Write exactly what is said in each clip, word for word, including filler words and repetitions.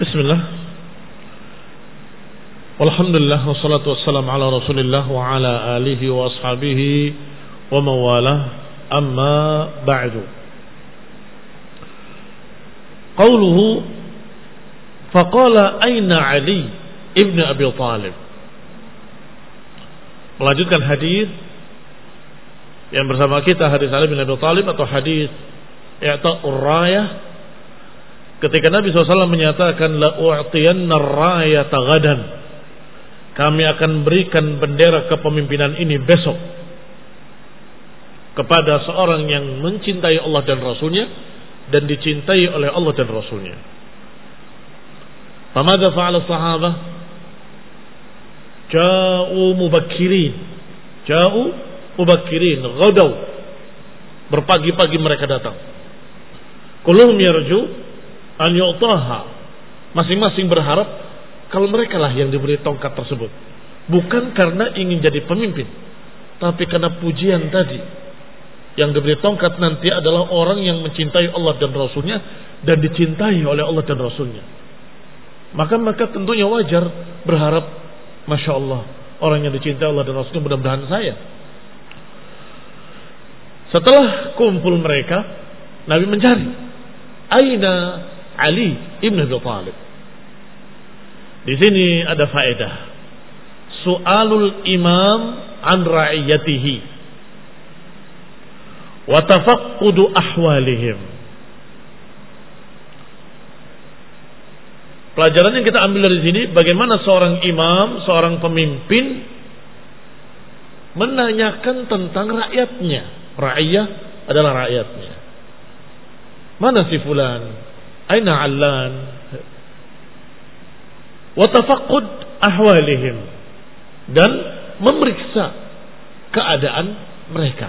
Bismillah. Walhamdulillah wassalatu wassalamu ala Rasulillah wa ala alihi wa ashabihi wa mawalah. Amma ba'du. Qauluhu faqala aina Ali ibn Abi Thalib. Melanjutkan hadis yang bersama kita, hadis Ali bin Abi Thalib atau hadis i'ta'ur rayah, ketika Nabi shallallahu alaihi wasallam menyatakan la u'tiyanna rayata ghadan, kami akan berikan bendera kepemimpinan ini besok kepada seorang yang mencintai Allah dan Rasulnya dan dicintai oleh Allah dan Rasulnya. Famadha fa'ala sahabah? Ja'u mubakkirin, Ja'u mubakkirin, ghadaw, berpagi-pagi mereka datang. Kulluhum yarju an yu'taha, masing-masing berharap kalau mereka lah yang diberi tongkat tersebut, bukan karena ingin jadi pemimpin, tapi karena pujian tadi. Yang diberi tongkat nanti adalah orang yang mencintai Allah dan Rasulnya dan dicintai oleh Allah dan Rasulnya. Maka mereka tentunya wajar berharap, Masya Allah, orang yang dicintai Allah dan Rasulnya, mudah-mudahan saya. Setelah kumpul mereka, Nabi mencari aina Ali ibn Abi Thalib. Di sini ada faedah. Su'alul imam an ra'iyatihi wa tafaqqudu ahwalihim. Pelajaran yang kita ambil dari sini, bagaimana seorang imam, seorang pemimpin menanyakan tentang rakyatnya. Ra'iyah adalah rakyatnya. Mana si fulan? Aina allan? Wa tafaqqud ahwalihim, dan memeriksa keadaan mereka.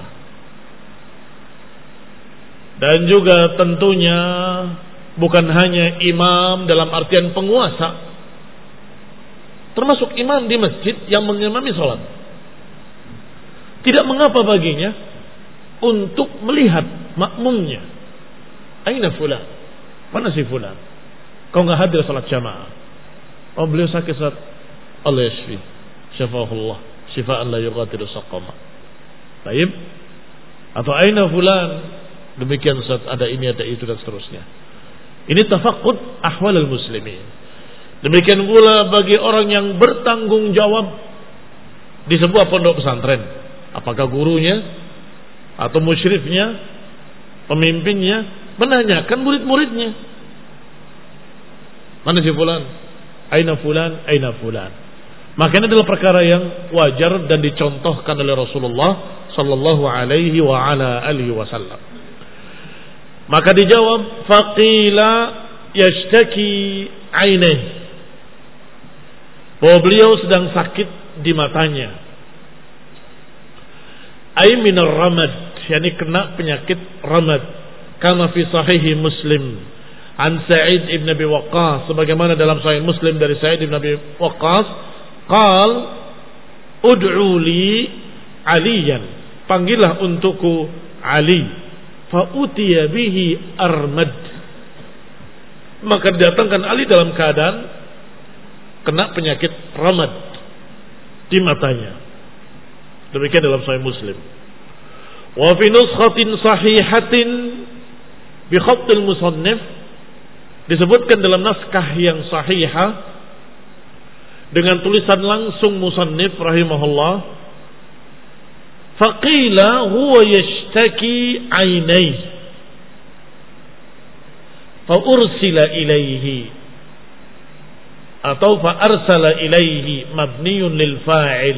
Dan juga tentunya bukan hanya imam dalam artian penguasa, termasuk imam di masjid yang mengimami salat. Tidak mengapa baginya untuk melihat makmumnya. Aina fulan? Mana si fulan? Kau enggak hadir salat jamaah. Oh, beliau sakit saat Allah yashfi, syafahullah, syifaan la yughadiru saqama. Baik. Atau aina fulan? Demikian saat ada ini, ada itu, dan seterusnya. Ini tafaqqud ahwalul muslimin. Demikian pula bagi orang yang bertanggung jawab di sebuah pondok pesantren, apakah gurunya atau musyrifnya, pemimpinnya, menanyakan murid-muridnya, mana si fulan? Aina fulan? Aina fulan? Maka ini adalah perkara yang wajar dan dicontohkan oleh Rasulullah sallallahu alaihi wa ala alihi wasallam. Maka dijawab, faqila yashtaki ainih, bahwa beliau sedang sakit di matanya. Ay minar ramad, yakni kena penyakit ramad. Kama fi sahihi Muslim an Sa'id ibn Abi Waqqas, sebagaimana dalam Sahih Muslim dari Sa'id ibn Abi Waqqas, qal ud'u li Aliyan, panggillah untukku Ali, fa utiya bihi armad, maka didatangkan Ali dalam keadaan kena penyakit ramad di matanya. Demikian dalam Sahih Muslim. Wa fi nuskhatin sahihatin bi khattil musannif, disebutkan dalam naskah yang sahihah dengan tulisan langsung musannif rahimahullah, faqila huwa yashtaki ainai fa ursila ilaihi, atau fa arsala ilaihi, mabniyun lil fa'il.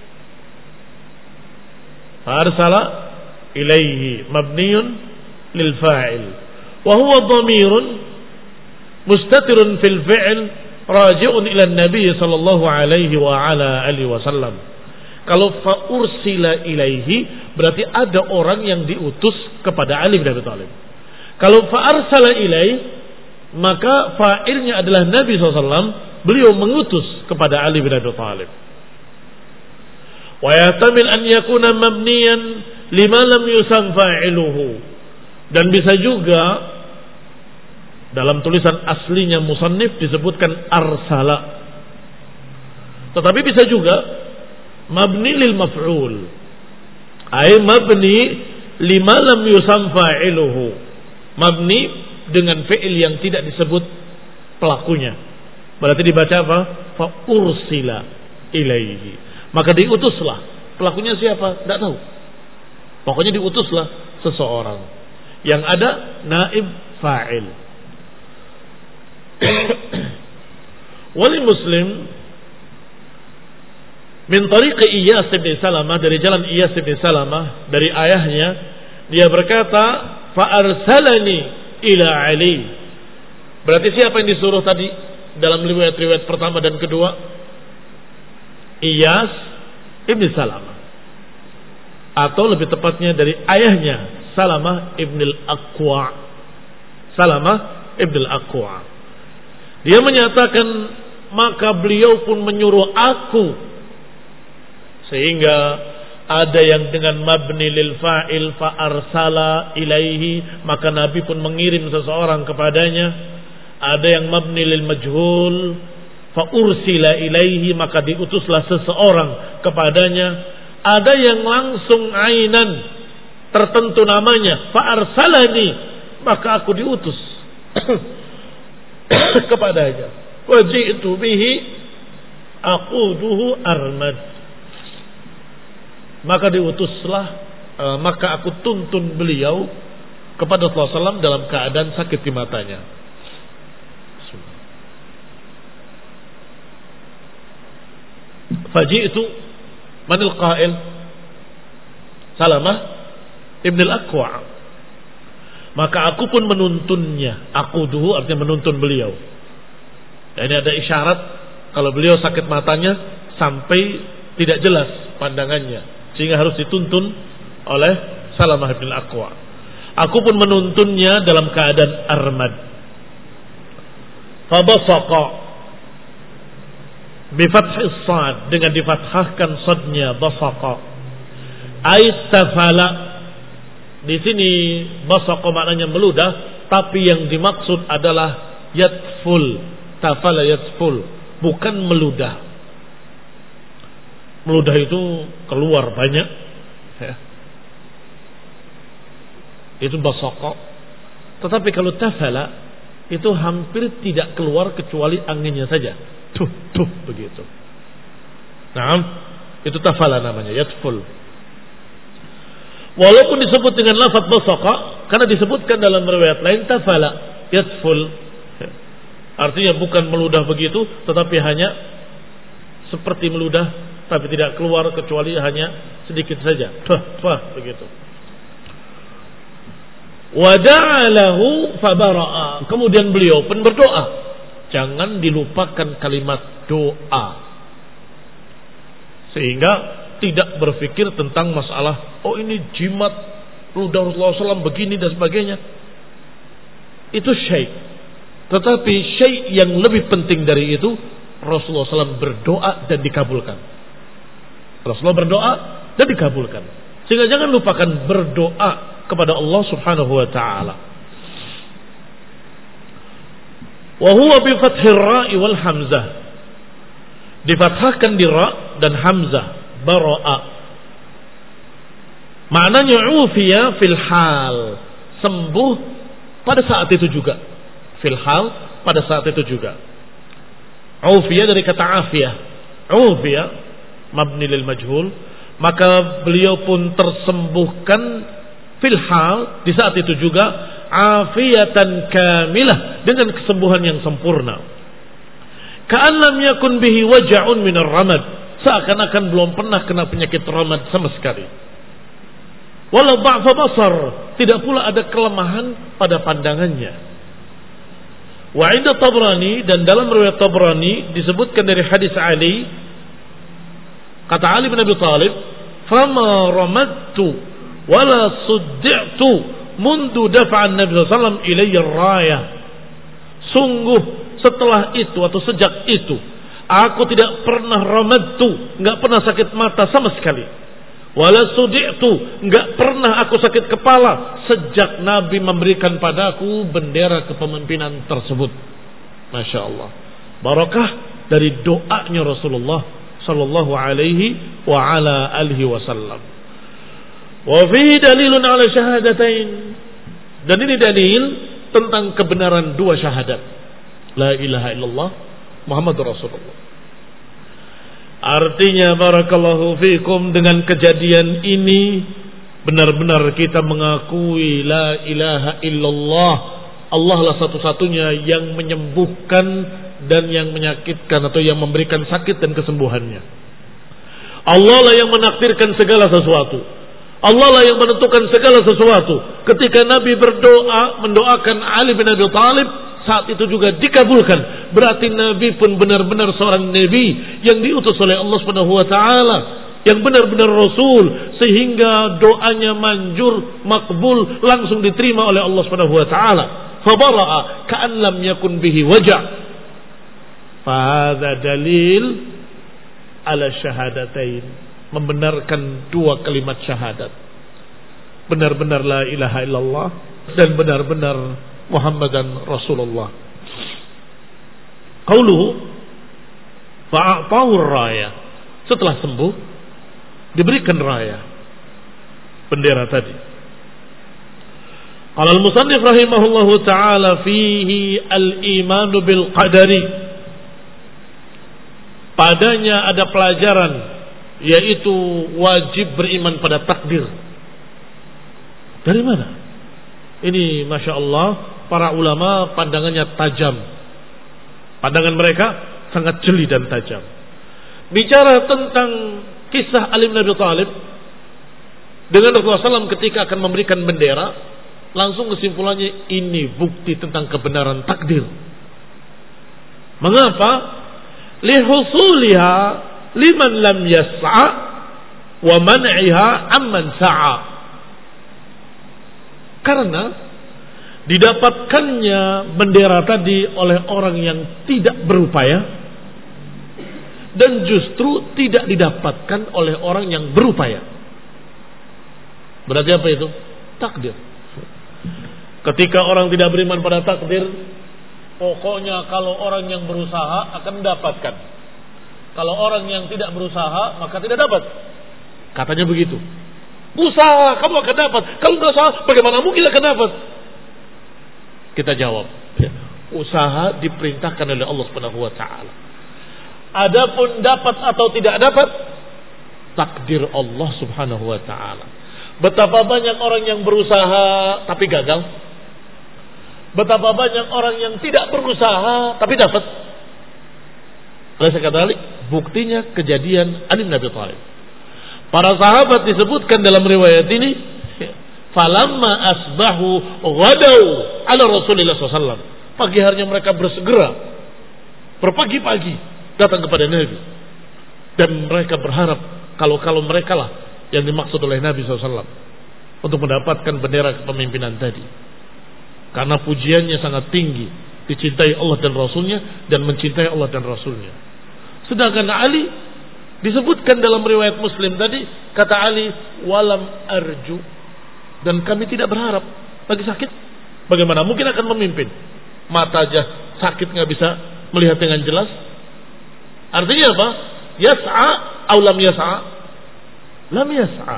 Fa arsala ilaihi mabniyun lil fa'il wa huwa dhamirun mustatirun fil fi'l raji'un ila an-nabi sallallahu alaihi wa ala alihi wasallam. Kalau fa ursila ilaihi berarti ada orang yang diutus kepada Ali bin Abi Thalib. Kalau fa arsala ilaihi maka fa'ilnya adalah Nabi sallallahu alaihi wasallam, beliau mengutus kepada Ali bin Abi Thalib. Wa yahtamil an yakuna mabniyan lima lam yusam fa'iluhu, dan bisa juga Dalam tulisan aslinya musannif disebutkan arsala. Tetapi bisa juga mabni lil maf'ul. Ay mabni lima lam yusam fa'iluhu. Mabni dengan fi'il yang tidak disebut pelakunya. Berarti dibaca apa? Fa ursila ilaihi. Maka diutuslah. Pelakunya siapa? Tidak tahu. Pokoknya diutuslah seseorang. Yang ada naib fa'il. Wali Muslim min tariqi Iyas bin Salamah, dari jalan Iyas bin Salamah dari ayahnya, dia berkata fa arsalani ila Ali. Berarti siapa yang disuruh tadi dalam riwayat-riwayat pertama dan kedua? Iyas ibn Salamah, atau lebih tepatnya dari ayahnya Salamah ibn al-Aqwa. Salamah ibn al-Aqwa. Dia menyatakan, maka beliau pun menyuruh aku. Sehingga ada yang dengan mabni lil fa'il fa arsala ilaihi, maka Nabi pun mengirim seseorang kepadanya. Ada yang mabni lil majhul fa ursila ilaihi, maka diutuslah seseorang kepadanya. Ada yang langsung ainan tertentu namanya, fa arsalani, maka aku diutus kepadanya. Waji'tu bihi aquduhu armad, maka diutuslah, uh, maka aku tuntun beliau kepada Rasulullah shallallahu alaihi wasallam dalam keadaan sakit di matanya. Faji'tu manil qa'il? Salamah ibn al-Aqwa. Maka aku pun menuntunnya. Aquduhu artinya menuntun beliau. Dan ini ada isyarat kalau beliau sakit matanya sampai tidak jelas pandangannya, sehingga harus dituntun oleh Salamah bin Aqwa. Aku pun menuntunnya dalam keadaan armad. Fabasaqa bi fathis sad, dengan difathahkan sadnya, basaqa. Ay tafala. Di sini basaqa maknanya meludah, tapi yang dimaksud adalah yatful. Tafala yatful, bukan meludah. Meludah itu keluar banyak, ya. Itu basaqa. Tetapi kalau tafala itu hampir tidak keluar kecuali anginnya saja. Tuh, tuh begitu. Nah, itu tafala namanya, yatful. Walaupun disebut dengan lafaz basaqa, karena disebutkan dalam riwayat lain tafala yatful. Artinya bukan meludah begitu, tetapi hanya seperti meludah, tapi tidak keluar kecuali hanya sedikit saja. Tuh, tuh begitu. Wada'alahu fabara'a. Kemudian beliau pun berdoa. Jangan dilupakan kalimat doa. Sehingga tidak berpikir tentang masalah, oh ini jimat ludah Rasulullah shallallahu alaihi wasallam begini dan sebagainya. Itu syai'. Tetapi syai' yang lebih penting dari itu, Rasulullah shallallahu alaihi wasallam berdoa dan dikabulkan. Rasulullah berdoa dan dikabulkan. Sehingga jangan lupakan berdoa kepada Allah subhanahu wa ta'ala. Wa huwa bi fathir ra'i wal hamzah. Difathahkan di ra dan hamzah. Bara'a. Maknanya ufiya fil hal, sembuh pada saat itu juga. Fil hal, pada saat itu juga. Ufiya dari kata afiyah. Ufiya mabni lil majhul, maka beliau pun tersembuhkan fil hal, di saat itu juga, afiyatan kamilah, dengan kesembuhan yang sempurna. Ka'an lam yakun bihi waja'un minar ramad, seakan-akan belum pernah kena penyakit ramad sama sekali. Walau ba'fa basar, tidak pula ada kelemahan pada pandangannya. Wa 'inda Tabrani, dan dalam riwayat Tabrani disebutkan dari hadis Ali, kata Ali bin Abi Thalib, "Fama ramadtu wala suddi'tu mundu dafa'an Nabi sallallahu alaihi wasallam ilayya rayah." Sungguh setelah itu atau sejak itu aku tidak pernah ramadtu, enggak pernah sakit mata sama sekali. Wala sudi'tu, enggak pernah aku sakit kepala sejak Nabi memberikan padaku bendera kepemimpinan tersebut. Masya Allah. Barakah dari doanya Rasulullah sallallahu alaihi wa ala alihi wasallam. Wa fi dalilun ala syahadatain. Dan ini dalil tentang kebenaran dua syahadat. La ilaha illallah Muhammadur Rasulullah. Artinya barakallahu fikum, dengan kejadian ini benar-benar kita mengakui la ilaha illallah, Allah lah satu-satunya yang menyembuhkan dan yang menyakitkan atau yang memberikan sakit dan kesembuhannya. Allah lah yang menakdirkan segala sesuatu. Allah lah yang menentukan segala sesuatu. Ketika Nabi berdoa mendoakan Ali bin Abi Thalib, saat itu juga dikabulkan. Berarti Nabi pun benar-benar seorang Nabi yang diutus oleh Allah Subhanahu wa taala, yang benar-benar Rasul, sehingga doanya manjur, makbul, langsung diterima oleh Allah Subhanahu wa taala. Fabara'a ka'an lam yakun bihi waja'. Fahadha dalil ala syahadatain, membenarkan dua kalimat syahadat. Benar-benar la ilaha illallah dan benar-benar Muhammadan Rasulullah. Qauluhu fa'a'tahu raya, setelah sembuh diberikan raya, bendera tadi. Qala al-musannif rahimahullahu ta'ala fihi al-imanu bil qadari. Padanya ada pelajaran, yaitu wajib beriman pada takdir. Dari mana? Ini Masya Allah, para ulama pandangannya tajam. Pandangan mereka sangat jeli dan tajam. Bicara tentang kisah Ali bin Abi Thalib dengan Rasulullah shallallahu alaihi wasallam ketika akan memberikan bendera, langsung kesimpulannya ini bukti tentang kebenaran takdir. Mengapa? Lihusuliha liman lam yas'a wa man'iha amman sa'a. Karena didapatkannya bendera tadi oleh orang yang tidak berupaya, dan justru tidak didapatkan oleh orang yang berupaya. Berarti apa itu? Takdir. Ketika orang tidak beriman pada takdir, pokoknya kalau orang yang berusaha akan mendapatkan, kalau orang yang tidak berusaha maka tidak dapat. Katanya begitu. Usaha kamu akan dapat, kalau nggak usaha bagaimana mungkin akan dapat? Kita jawab, usaha diperintahkan oleh Allah Subhanahu wa taala. Adapun dapat atau tidak dapat, takdir Allah Subhanahu wa taala. Betapa banyak orang yang berusaha tapi gagal. Betapa banyak orang yang tidak berusaha tapi dapat. Oleh sekali buktinya kejadian Ali bin Abi Thalib. Para sahabat disebutkan dalam riwayat ini, falamma asbahu ghadaw ala Rasulillah sallallahu alaihi wasallam. Pagi harinya mereka bersegera, berpagi-pagi datang kepada Nabi, dan mereka berharap kalau kalau mereka lah yang dimaksud oleh Nabi sallallahu alaihi wasallam untuk mendapatkan bendera kepemimpinan tadi, karena pujiannya sangat tinggi, dicintai Allah dan Rasulnya, dan mencintai Allah dan Rasulnya. Sedangkan Ali disebutkan dalam riwayat Muslim tadi, kata Ali, walam arju, dan kami tidak berharap. Lagi sakit, bagaimana mungkin akan memimpin? Mata aja sakit, nggak bisa melihat dengan jelas. Artinya apa? Yas'a atau lam yas'a? Lam yas'a.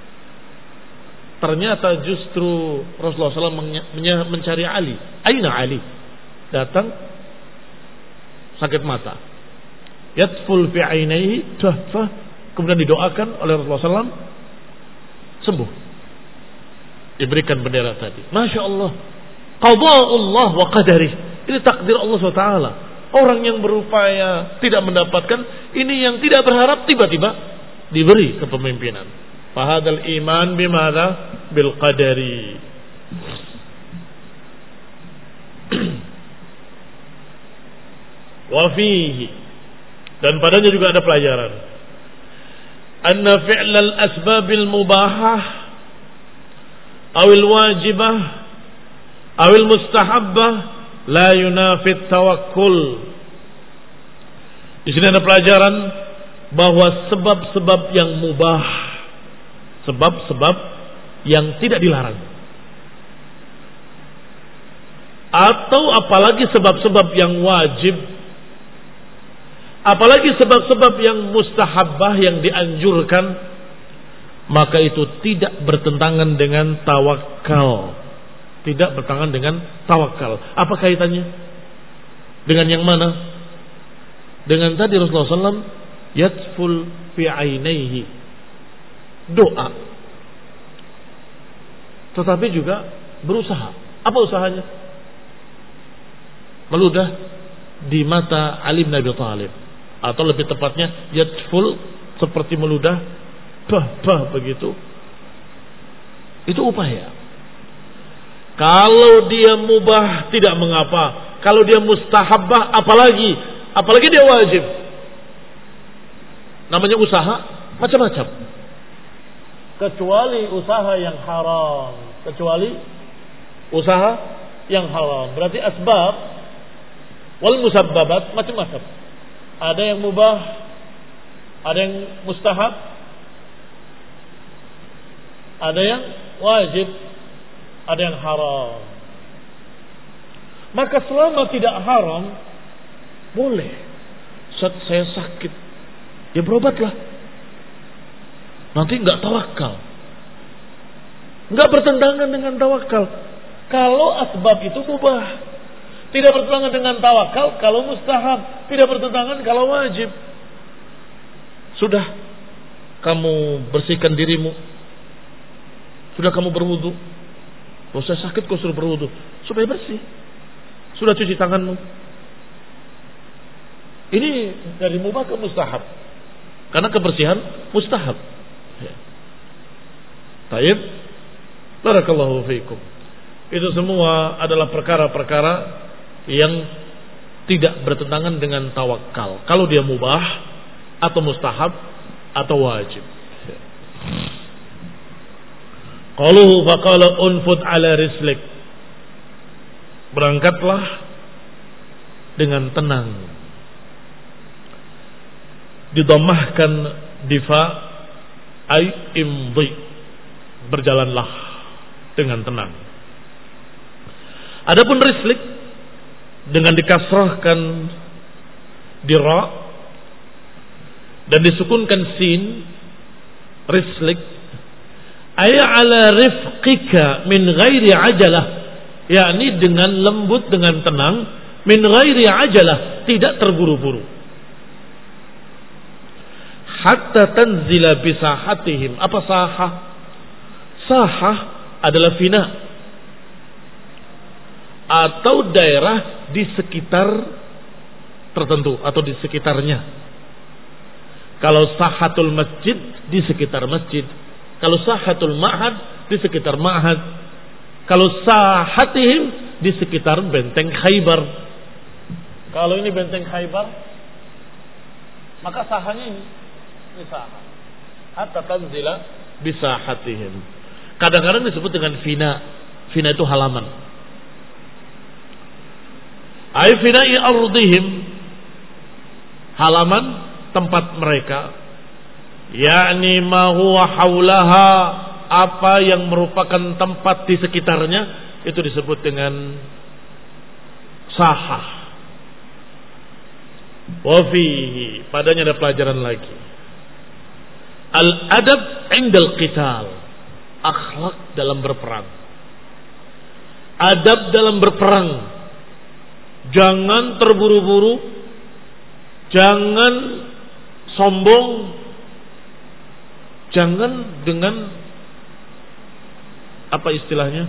Ternyata justru Rasulullah shallallahu alaihi wasallam mencari Ali. Aina Ali? Datang sakit mata. Yatful fi ainaihi tahfah, kemudian didoakan oleh Rasulullah shallallahu alaihi wasallam, sembuh. Diberikan bendera tadi. Masya Allah. Qada'ullah wa qadarih. Ini takdir Allah subhanahu wa taala. Orang yang berupaya tidak mendapatkan, ini yang tidak berharap tiba-tiba diberi kepemimpinan. Fahadal iman bimada bil qadari. Wa fihi, dan padanya juga ada pelajaran. Anna fi'lal asbabil mubahah awil wajibah awil mustahabbah la yunafit tawakkul. Di sini ada pelajaran bahwa sebab-sebab yang mubah, sebab-sebab yang tidak dilarang. Atau apalagi sebab-sebab yang wajib, apalagi sebab-sebab yang mustahabbah yang dianjurkan, maka itu tidak bertentangan dengan tawakal. Tidak bertentangan dengan tawakal. Apa kaitannya? Dengan yang mana? Dengan tadi Rasulullah shallallahu alaihi wasallam yatful fi ainaihi, doa, tetapi juga berusaha. Apa usahanya? Meludah di mata Ali bin Abi Thalib, atau lebih tepatnya yatful, seperti meludah, bah bah begitu. Itu upaya. Kalau dia mubah tidak mengapa, kalau dia mustahabbah apalagi, apalagi dia wajib. Namanya usaha macam-macam. Kecuali usaha yang haram, kecuali usaha yang haram. Berarti asbab wal musabbabat macam-macam. Ada yang mubah, ada yang mustahab, ada yang wajib, ada yang haram. Maka selama tidak haram, boleh. Saat saya sakit, ya berobatlah. Nanti nggak tawakal, nggak bertentangan dengan tawakal. Kalau asbab itu mubah, tidak bertentangan dengan tawakal. Kalau mustahab, tidak bertentangan kalau wajib. Sudah kamu bersihkan dirimu, sudah kamu berwudu. Kalau saya sakit kau suruh berwudu supaya bersih. Sudah cuci tanganmu. Ini dari mubah ke mustahab, karena kebersihan mustahab. Ya. Taib, barakallahu fiikum. Itu semua adalah perkara-perkara yang tidak bertentangan dengan tawakal. Kalau dia mubah atau mustahab atau wajib. Qaluhu faqala unfud ala rislik. Berangkatlah dengan tenang. Didomahkan difa ay imdi. Berjalanlah dengan tenang. Adapun rislik dengan dikasrahkan di ra dan disukunkan sin, rislik ay ala rifqika min ghairi ajalah, yakni dengan lembut, dengan tenang, min ghairi ajalah, tidak terburu-buru. Hatta tanzila bisahatihim. Apa sahah? Sahah adalah fina, atau daerah di sekitar tertentu atau di sekitarnya. Kalau sahatul masjid, di sekitar masjid. Kalau sahatul ma'had, di sekitar ma'had. Kalau sahatihim, di sekitar benteng Khaybar. Kalau ini benteng Khaybar, maka sahanya ini ini sahah. Hatta tanzila bisahatihim. Kadang-kadang disebut dengan fina. Fina itu halaman. Ay fina'i ardihim, halaman tempat mereka, yakni ma huwa haulaha, apa yang merupakan tempat di sekitarnya, itu disebut dengan sahah. Wa fihi, padanya ada pelajaran lagi. Al-adab indal qital, akhlak dalam berperang. Adab dalam berperang. Jangan terburu-buru, jangan sombong, jangan dengan apa istilahnya,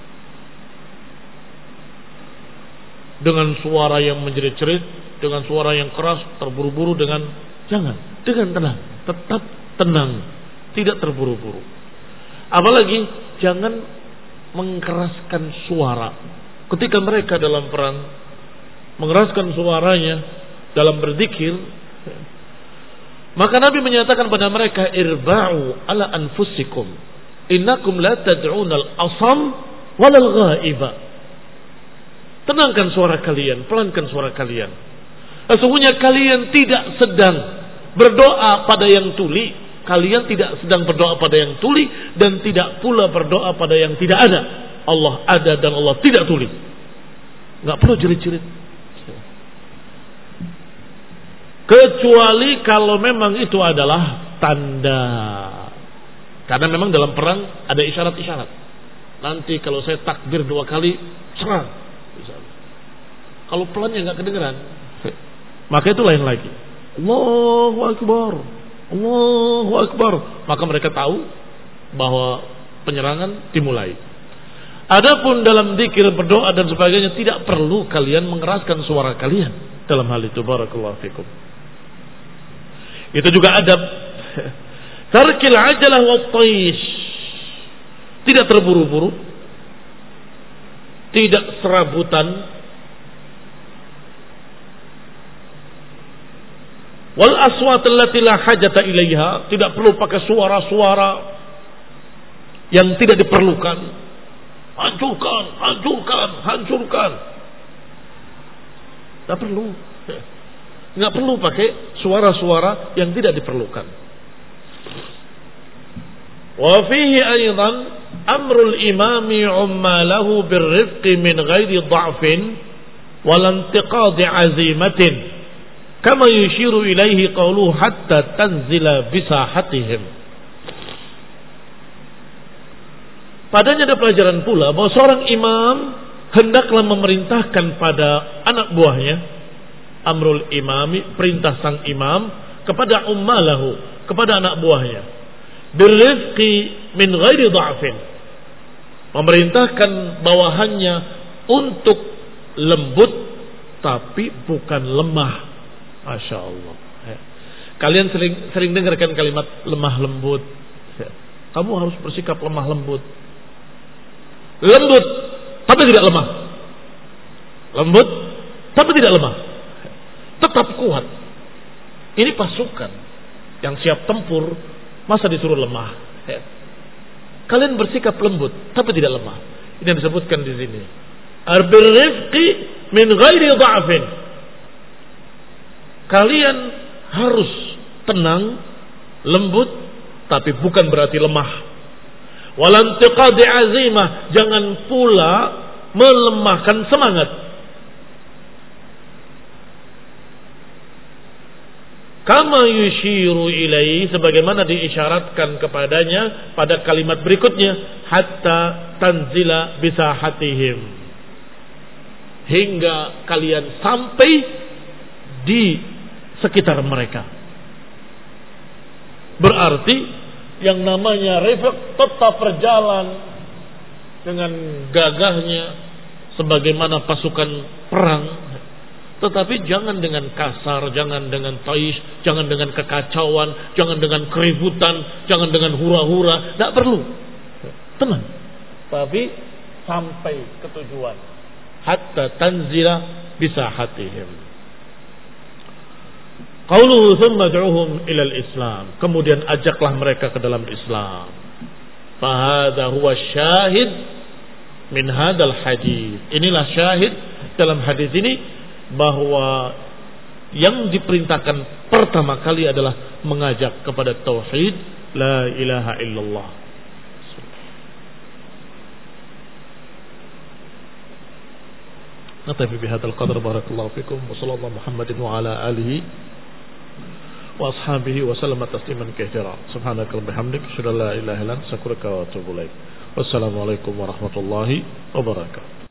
dengan suara yang menjerit-jerit, dengan suara yang keras, terburu-buru, dengan jangan, dengan tenang, tetap tenang, tidak terburu-buru. Apalagi jangan mengeraskan suara ketika mereka dalam perang. Mengeraskan suaranya dalam berzikir, maka Nabi menyatakan pada mereka, irba'u ala anfusikum innakum la tad'una al-asam walal ghaiba. Tenangkan suara kalian, pelankan suara kalian. Sesungguhnya kalian tidak sedang berdoa pada yang tuli kalian tidak sedang berdoa pada yang tuli dan tidak pula berdoa pada yang tidak ada. Allah ada dan Allah tidak tuli. Nggak perlu jerit-jerit. Kecuali kalau memang itu adalah tanda. Karena memang dalam perang ada isyarat-isyarat. Nanti kalau saya takbir dua kali, serang. Kalau pelannya nggak kedengeran, maka itu lain lagi. Allahu Akbar, Allahu Akbar. Maka mereka tahu bahwa penyerangan dimulai. Adapun dalam zikir, berdoa dan sebagainya, tidak perlu kalian mengeraskan suara kalian dalam hal itu. Barakallahu fikum. Itu juga adab. Tarkil ajalah wa taish. Tidak terburu-buru, tidak serabutan. Wal aswat allati la hajata ilaiha, tidak perlu pakai suara-suara yang tidak diperlukan. Hancurkan, hancurkan, hancurkan. Tidak perlu. Nggak perlu pakai suara-suara yang tidak diperlukan. Wa fihi aidan amrul imami ummalahu birrifqi min ghairi dha'fin wal intiqadi azimatin kama yushiru ilaihi qawluhu hatta tanzila bisahatihim. Padanya ada pelajaran pula bahwa seorang imam hendaklah memerintahkan pada anak buahnya, amrul imami, perintah sang imam kepada ummalahu, kepada anak buahnya, birrifqi min ghairi dha'fin, memerintahkan bawahannya untuk lembut tapi bukan lemah. Masya Allah. Kalian sering sering dengarkan kalimat lemah lembut. Kamu harus bersikap lemah lembut. Lembut tapi tidak lemah. Lembut tapi tidak lemah. Tetap kuat. Ini pasukan yang siap tempur, masa disuruh lemah? Kalian bersikap lembut tapi tidak lemah. Ini yang disebutkan di sini. Arbirrifqi min ghairi dha'fin. Kalian harus tenang, lembut, tapi bukan berarti lemah. Walantiqadi azimah, jangan pula melemahkan semangat. Kama yushiru ilaihi, sebagaimana diisyaratkan kepadanya pada kalimat berikutnya, hatta tanzila bisahatihim, hingga kalian sampai di sekitar mereka. Berarti yang namanya rifq tetap berjalan dengan gagahnya sebagaimana pasukan perang, tetapi jangan dengan kasar, jangan dengan taish, jangan dengan kekacauan, jangan dengan keributan, jangan dengan hura-hura. Tidak perlu. Tenang. Tapi sampai ke tujuan. Hatta tanzila bisahatihim. Qauluhu thumma ad'uhum ila al-Islam. Kemudian ajaklah mereka ke dalam Islam. Fa hadza huwa syahid min hadzal hadis. Inilah syahid dalam hadis ini bahwa yang diperintahkan pertama kali adalah mengajak kepada tauhid la ilaha illallah. Natafi bihadzal qadar, barakallahu fikum wa sallallahu Muhammadin wa ala alihi wa ashabihi wa sallama tasliman katsira. Subhanakallahumma bihamdika asyhadu an la ilaha illa anta astaghfiruka wa atubu ilaik. Wassalamualaikum warahmatullahi wabarakatuh.